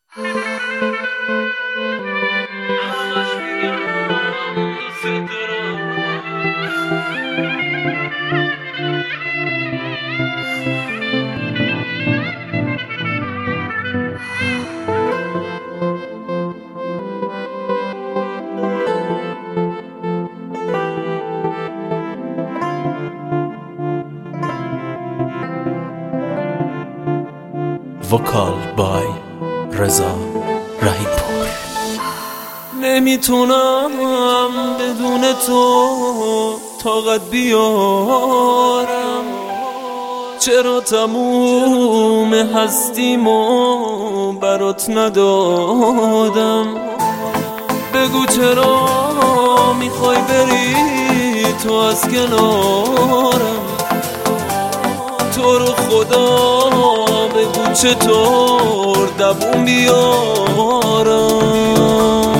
وکال بای رضا رحیمپور. نمیتونم بدون تو طاقت بیارم، چرا تموم هستیمو برات ندادم. بگو چرا میخوای بری تو از کنارم، تو رو خدا بگو چطور دووم بیارم.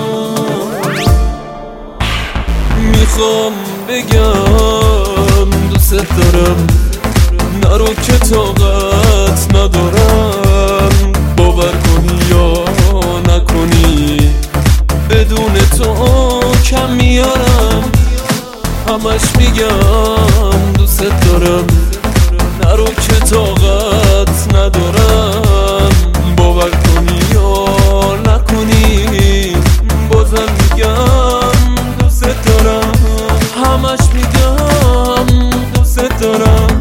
میخوام بگم دوست دارم، نرو که طاقت ندارم. باور کنی یا نکنی بدون تو کم میارم. همش میگم دوست دارم، نرو که طاقت ندارم. باور کنی یا نکنی بازم میگم دوست دارم. همش میگم دوست دارم.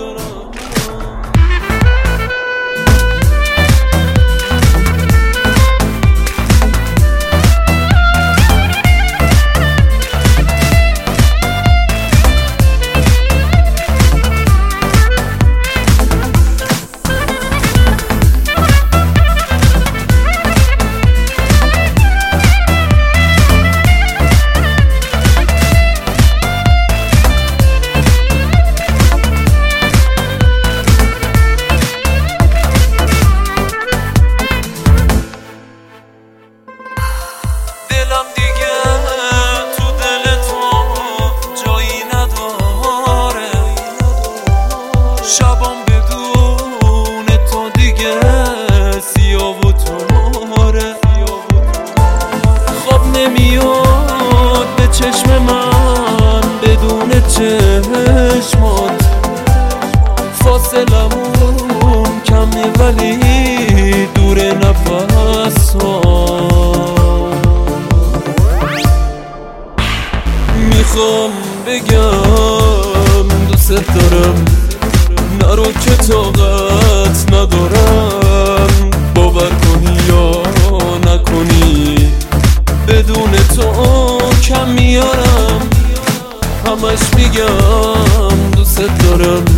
دلم دیگه تو دل تو جایی نداره، شبام بدون تو دیگه سیاه و تاره. خواب نمیاد به چشم من بدون چشمات، فاصلمون کمه ولی دور نفسات. میخوام بگم دوست دارم، نرو که طاقت ندارم. باور کنی یا نکنی بدون تو کم میارم. همش میگم دوست دارم،